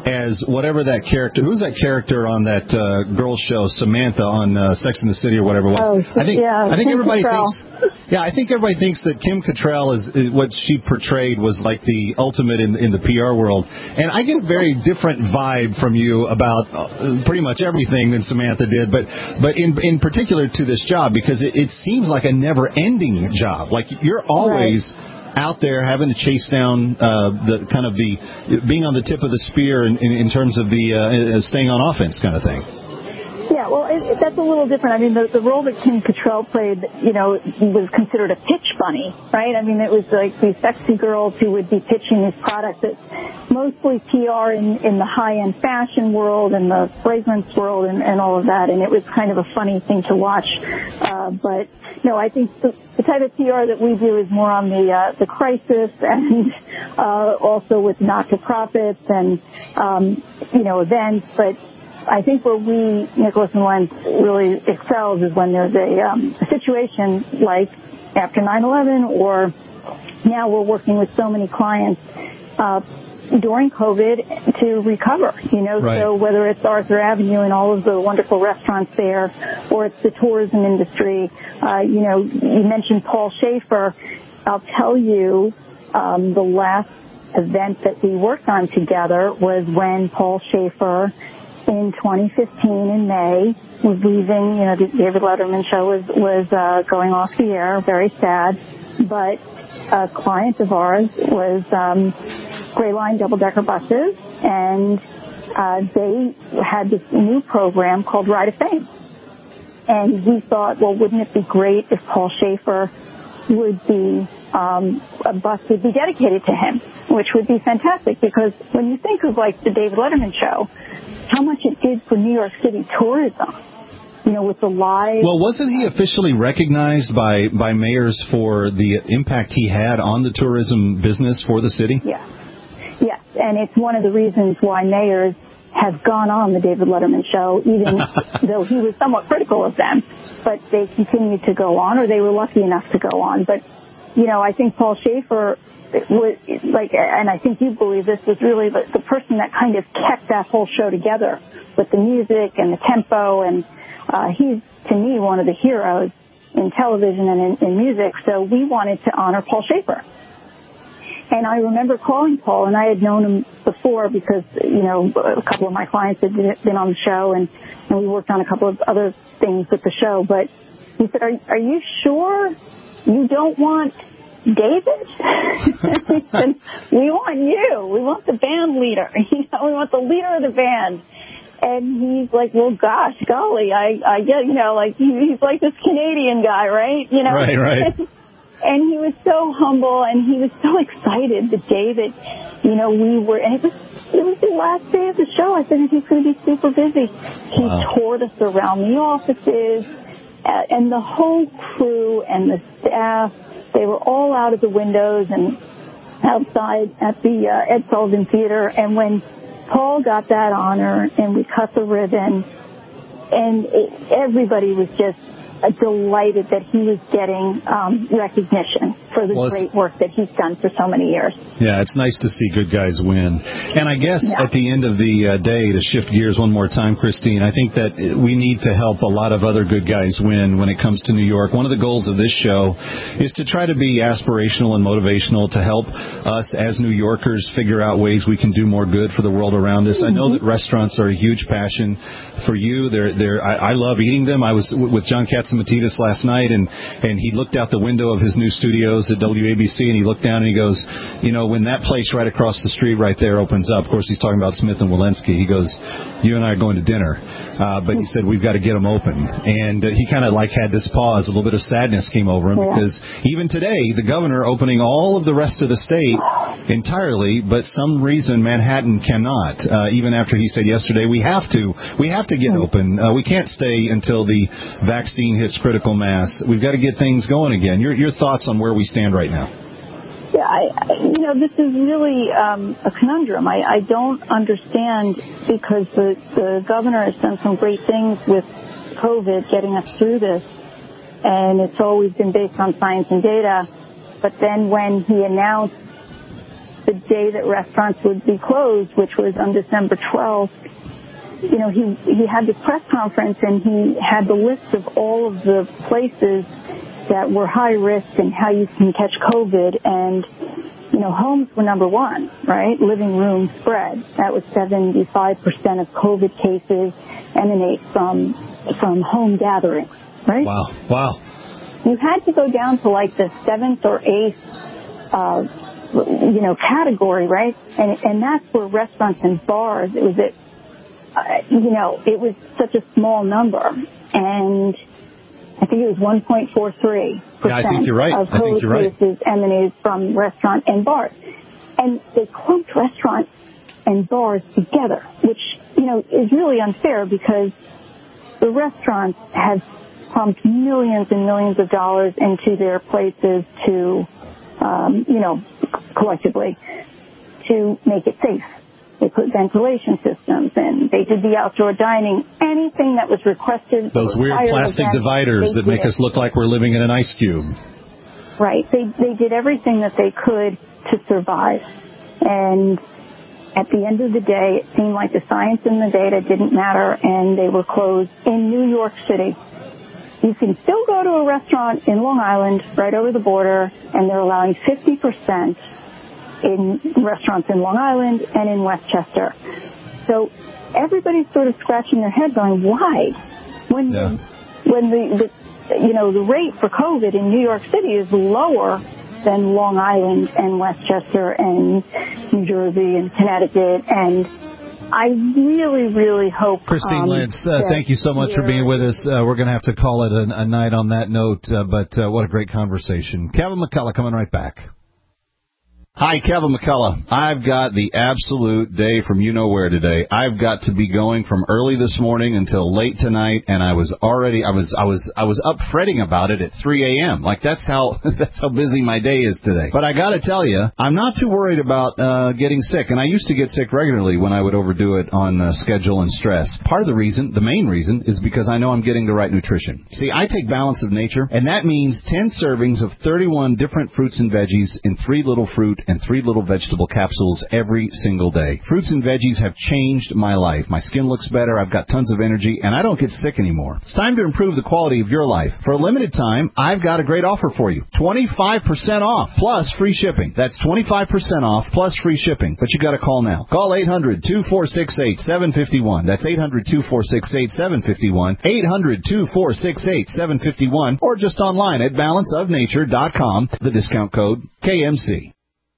Speaker 6: as whatever that character, who's that character on that uh, girl show, Samantha on uh, Sex and the City or whatever it was.
Speaker 13: Oh,
Speaker 6: I think,
Speaker 13: yeah,
Speaker 6: I think
Speaker 13: Kim
Speaker 6: everybody
Speaker 13: Cattrall.
Speaker 6: thinks, yeah, I think everybody thinks that Kim Cattrall is, is what she portrayed was like the ultimate in, in the P R world. And I get a very different vibe from you about uh, pretty much everything than Samantha did, but but in in particular to this job, because it, it seems like a never-ending job. Like you're always right out there having to chase down uh, the kind of the being on the tip of the spear in, in, in terms of the uh, staying on offense kind of thing.
Speaker 13: Yeah, well, it, it, that's a little different. I mean, the, the role that Kim Cattrall played, you know, was considered a pitch bunny, right? I mean, it was like these sexy girls who would be pitching these products that mostly P R in, in the high-end fashion world and the fragrance world and, and all of that. And it was kind of a funny thing to watch. Uh, but, no, I think the, the type of P R that we do is more on the uh, the crisis and uh, also with not-for-profits and, um, you know, events. But I think where we, Nicholas and Lentz, really excels is when there's a, um, a situation like after nine eleven, or now we're working with so many clients uh, during COVID to recover, you know,
Speaker 6: right.
Speaker 13: So whether it's Arthur Avenue and all of the wonderful restaurants there, or it's the tourism industry, uh, you know, you mentioned Paul Schaefer. I'll tell you, um, the last event that we worked on together was when Paul Schaefer in twenty fifteen in May was leaving. You know, the David Letterman show was was uh, going off the air. Very sad, but a client of ours was um, Gray Line Double Decker buses, and uh, they had this new program called Ride of Fame. And we thought, well, wouldn't it be great if Paul Schaefer would be um, a bus would be dedicated to him, which would be fantastic, because when you think of like the David Letterman show, how much it did for New York City tourism, you know, with the live.
Speaker 6: Well, wasn't he officially recognized by, by mayors for the impact he had on the tourism business for the city?
Speaker 13: Yes. Yes, and it's one of the reasons why mayors have gone on the David Letterman show, even though he was somewhat critical of them. But they continued to go on, or they were lucky enough to go on. But, you know, I think Paul Schaefer was, like, and I think you believe this, was really the, the person that kind of kept that whole show together with the music and the tempo. And uh, he's, to me, one of the heroes in television and in, in music. So we wanted to honor Paul Schaefer. And I remember calling Paul, and I had known him before because, you know, a couple of my clients had been on the show, and, and we worked on a couple of other things with the show. But he said, are, are you sure you don't want David? He said, we want you. We want the band leader. You know, we want the leader of the band. And he's like, well, gosh, golly, I, I get, you know, like, he, he's like this Canadian guy, right? You know?
Speaker 6: Right, right.
Speaker 13: And he was so humble, and he was so excited that David, you know, we were, and it was, it was the last day of the show. I said he's going to be super busy. He
Speaker 6: Wow.
Speaker 13: toured us around the offices, uh, and the whole crew and the staff, they were all out of the windows and outside at the uh, Ed Sullivan Theater. And when Paul got that honor and we cut the ribbon, and it, everybody was just delighted that he was getting um, recognition for the
Speaker 6: well,
Speaker 13: great work that he's done for so many years.
Speaker 6: Yeah, it's nice to see good guys win. And I guess
Speaker 13: yeah.
Speaker 6: at the end of the uh, day, to shift gears one more time, Christine, I think that we need to help a lot of other good guys win when it comes to New York. One of the goals of this show is to try to be aspirational and motivational to help us as New Yorkers figure out ways we can do more good for the world around us. Mm-hmm. I know that restaurants are a huge passion for you. They're, they're, I, I love eating them. I was with John Catsimatidis last night, and, and he looked out the window of his new studios at W A B C, and he looked down and he goes, you know, when that place right across the street right there opens up, of course he's talking about Smith and Walensky, he goes, you and I are going to dinner, uh, but he said we've got to get them open. And uh, he kind of like had this pause, a little bit of sadness came over him, yeah. because even today the governor opening all of the rest of the state entirely, but some reason Manhattan cannot, uh, even after he said yesterday we have to we have to get open. Uh, we can't stay until the vaccine hits critical mass. We've got to get things going again. Your your thoughts on where we stand right now?
Speaker 13: Yeah, I, I, you know, this is really um, a conundrum. I, I don't understand, because the, the governor has done some great things with COVID, getting us through this, and it's always been based on science and data. But then when he announced the day that restaurants would be closed, which was on December twelfth, you know, he he had this press conference and he had the list of all of the places that were high risk and how you can catch COVID. And, you know, homes were number one, right? Living room spread. That was seventy-five percent of COVID cases emanate from from home gatherings, right?
Speaker 6: Wow, wow.
Speaker 13: You had to go down to like the seventh or eighth, uh, you know, category, right? And and that's where restaurants and bars, it was at, uh, you know, it was such a small number. And I think it was one point four three percent
Speaker 6: yeah, I think you're right.
Speaker 13: of COVID cases right. emanated from restaurant and bars. And they clumped restaurants and bars together, which, you know, is really unfair because the restaurants have pumped millions and millions of dollars into their places to, um, you know, collectively, to make it safe. They put ventilation systems in. They did the outdoor dining. Anything that was requested.
Speaker 6: Those weird plastic events, dividers that make us look like we're living in an ice cube.
Speaker 13: Right. They they did everything that they could to survive. And at the end of the day, it seemed like the science and the data didn't matter, and they were closed in New York City. You can still go to a restaurant in Long Island, right over the border, and they're allowing fifty percent in restaurants in Long Island and in Westchester. So everybody's sort of scratching their head going, why? When yeah. the, when the, the, you know, the rate for COVID in New York City is lower than Long Island and Westchester and New Jersey and Connecticut, and I really, really hope...
Speaker 6: Christine
Speaker 13: um,
Speaker 6: Lentz, uh, thank you so much for being with us. Uh, we're going to have to call it a, a night on that note, uh, but uh, what a great conversation. Kevin McCullough coming right back. Hi, Kevin McCullough. I've got the absolute day from you-know-where today. I've got to be going from early this morning until late tonight, and I was already, I was, I was, I was up fretting about it at three a.m. Like, that's how, that's how busy my day is today. But I gotta tell you, I'm not too worried about, uh, getting sick, and I used to get sick regularly when I would overdo it on uh, schedule and stress. Part of the reason, the main reason, is because I know I'm getting the right nutrition. See, I take Balance of Nature, and that means ten servings of thirty-one different fruits and veggies in three little fruit and three little vegetable capsules every single day. Fruits and veggies have changed my life. My skin looks better, I've got tons of energy, and I don't get sick anymore. It's time to improve the quality of your life. For a limited time, I've got a great offer for you. twenty-five percent off, plus free shipping. That's twenty-five percent off, plus free shipping. But you got to call now. Call eight hundred, two four six eight, seven five one. That's eight hundred, two four six eight, seven five one. eight hundred, two four six eight, seven five one. Or just online at balance of nature dot com. The discount code K M C.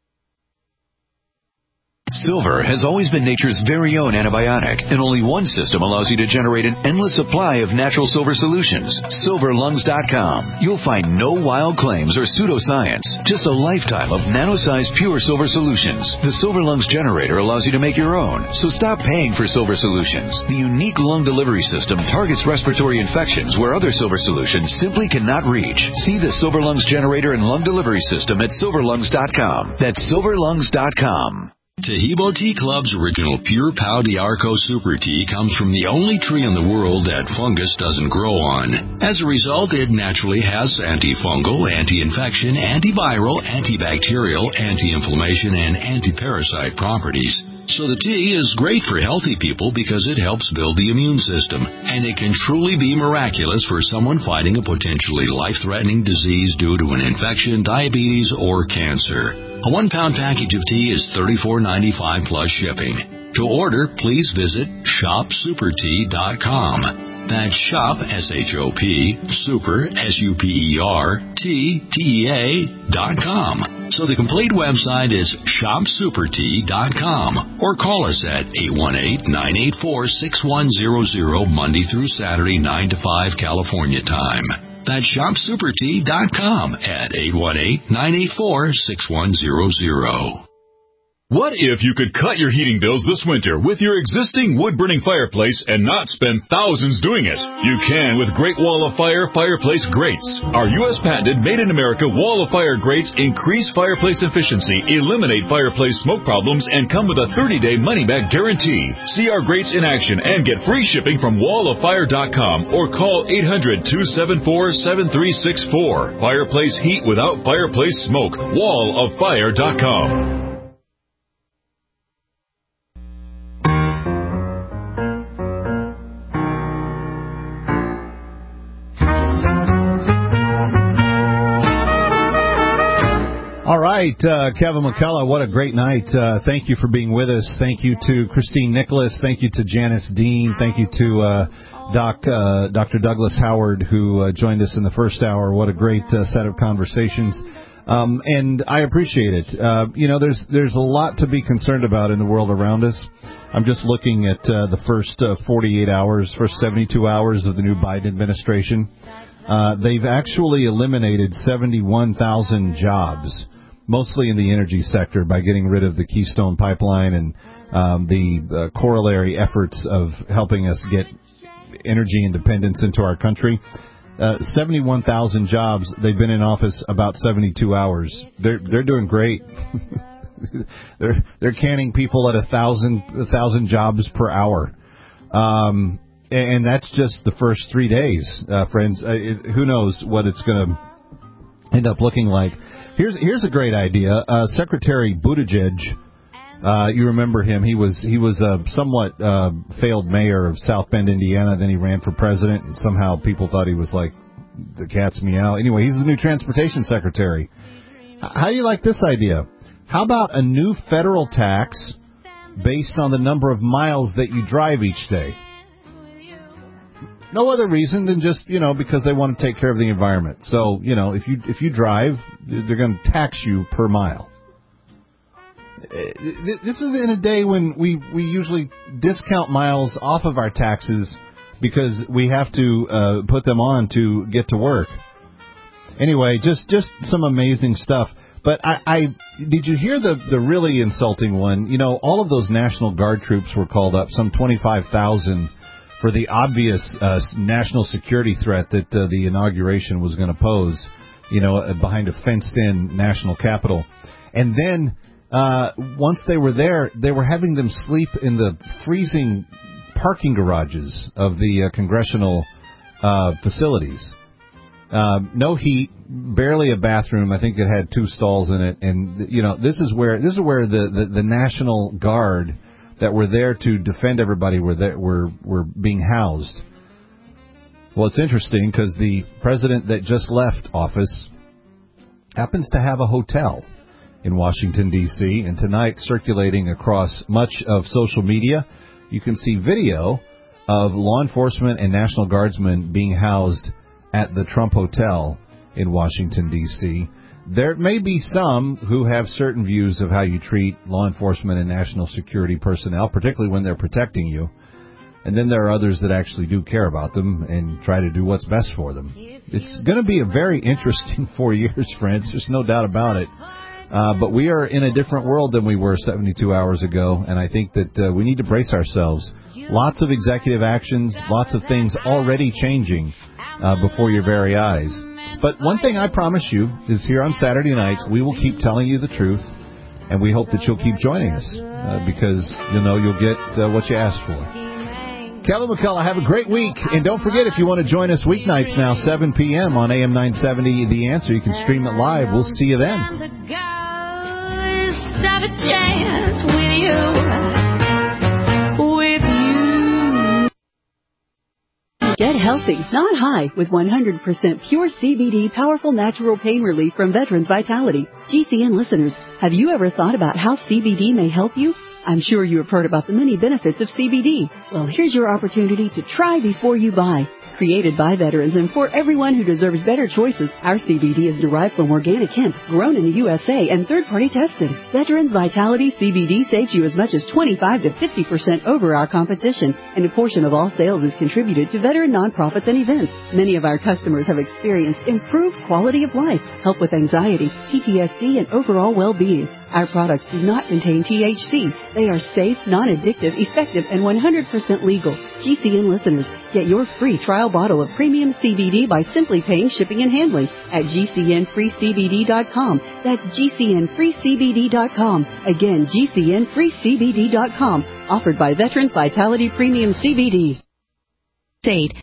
Speaker 3: Silver has always been nature's very own antibiotic, and only one system allows you to generate an endless supply of natural silver solutions. silver lungs dot com. You'll find no wild claims or pseudoscience, just a lifetime of nano-sized pure silver solutions. The Silver Lungs generator allows you to make your own, so stop paying for silver solutions. The unique lung delivery system targets respiratory infections where other silver solutions simply cannot reach. See the Silver Lungs generator and lung delivery system at silver lungs dot com. That's silver lungs dot com.
Speaker 5: Taheebo Tea Club's original Pure Pau D'Arco Super Tea comes from the only tree in the world that fungus doesn't grow on. As a result, it naturally has antifungal, anti-infection, antiviral, antibacterial, anti-inflammation, and anti-parasite properties. So the tea is great for healthy people because it helps build the immune system, and it can truly be miraculous for someone fighting a potentially life-threatening disease due to an infection, diabetes, or cancer. A one-pound package of tea is thirty-four ninety-five plus shipping. To order, please visit shop super tea dot com. That's shop, S H O P, super, S U P E R, T, T E A, dot com. So the complete website is shop super tea dot com. Or call us at eight one eight, nine eight four, six one zero zero, Monday through Saturday, nine to five, California time. That's shop super tea dot com at eight one eight, nine eight four, six one zero zero.
Speaker 8: What if you could cut your heating bills this winter with your existing wood-burning fireplace and not spend thousands doing it? You can with Great Wall of Fire Fireplace Grates. Our U S patented made-in-America Wall of Fire grates increase fireplace efficiency, eliminate fireplace smoke problems, and come with a thirty-day money-back guarantee. See our grates in action and get free shipping from wall of fire dot com or call eight hundred, two seven four, seven three six four. Fireplace heat without fireplace smoke. wall of fire dot com.
Speaker 6: right, uh, Kevin McCullough, what a great night. Uh, thank you for being with us. Thank you to Christine Nicholas. Thank you to Janice Dean. Thank you to uh, Doc, uh, Doctor Douglas Howard, who uh, joined us in the first hour. What a great uh, set of conversations. Um, and I appreciate it. Uh, you know, there's there's a lot to be concerned about in the world around us. I'm just looking at uh, the first uh, forty-eight hours, first seventy-two hours of the new Biden administration. Uh, they've actually eliminated seventy-one thousand jobs, mostly in the energy sector, by getting rid of the Keystone Pipeline and um, the uh, corollary efforts of helping us get energy independence into our country. Uh, seventy-one thousand jobs. They've been in office about seventy-two hours. They're they're doing great. they're they're canning people at a thousand a thousand jobs per hour, um, and that's just the first three days, uh, friends. Uh, it, who knows what it's going to end up looking like? Here's here's a great idea. Uh, Secretary Buttigieg. Uh, you remember him. He was he was a somewhat uh, failed mayor of South Bend, Indiana. Then he ran for president, and somehow people thought he was like the cat's meow. Anyway, he's the new transportation secretary. How do you like this idea? How about a new federal tax based on the number of miles that you drive each day? No other reason than just, you know, because they want to take care of the environment. So, you know, if you if you drive, they're going to tax you per mile. This is in a day when we, we usually discount miles off of our taxes because we have to uh, put them on to get to work. Anyway, just, just some amazing stuff. But I, I did you hear the, the really insulting one? You know, all of those National Guard troops were called up, some twenty-five thousand, for the obvious uh, national security threat that uh, the inauguration was going to pose, you know, behind a fenced-in national capital. And then Uh, once they were there, they were having them sleep in the freezing parking garages of the uh, congressional uh, facilities. Uh, no heat, barely a bathroom. I think it had two stalls in it, and you know this is where this is where the, the, the National Guard that were there to defend everybody were there, were were being housed. Well, it's interesting because the president that just left office happens to have a hotel in Washington, D C, and tonight circulating across much of social media, you can see video of law enforcement and National Guardsmen being housed at the Trump Hotel in Washington, D C. There may be some who have certain views of how you treat law enforcement and national security personnel, particularly when they're protecting you. And then there are others that actually do care about them and try to do what's best for them. It's going to be a very interesting four years, friends. There's no doubt about it. Uh, but we are in a different world than we were seventy-two hours ago, and I think that uh, we need to brace ourselves. Lots of executive actions, lots of things already changing uh, before your very eyes. But one thing I promise you is here on Saturday nights, we will keep telling you the truth, and we hope that you'll keep joining us uh, because, you know, you'll get uh, what you asked for. Kevin McCullough, have a great week. And don't forget, if you want to join us weeknights now, seven p.m. on A M nine seventy, The Answer. You can stream it live. We'll see you then.
Speaker 2: Have a chance with you, with you.
Speaker 7: Get healthy, not high, with one hundred percent pure C B D powerful natural pain relief from Veterans Vitality. G C N listeners, have you ever thought about how C B D may help you? I'm sure you have heard about the many benefits of C B D. Well, here's your opportunity to try before you buy. Created by veterans and for everyone who deserves better choices, our C B D is derived from organic hemp, grown in the U S A and third-party tested. Veterans Vitality C B D saves you as much as twenty-five to fifty percent over our competition, and a portion of all sales is contributed to veteran nonprofits and events. Many of our customers have experienced improved quality of life, help with anxiety, P T S D, and overall well-being. Our products do not contain T H C. They are safe, non-addictive, effective, and one hundred percent legal. G C N listeners, get your free trial bottle of premium C B D by simply paying shipping and handling at G C N free C B D dot com. That's G C N free C B D dot com. Again, G C N free C B D dot com. Offered by Veterans Vitality Premium C B D.
Speaker 15: State.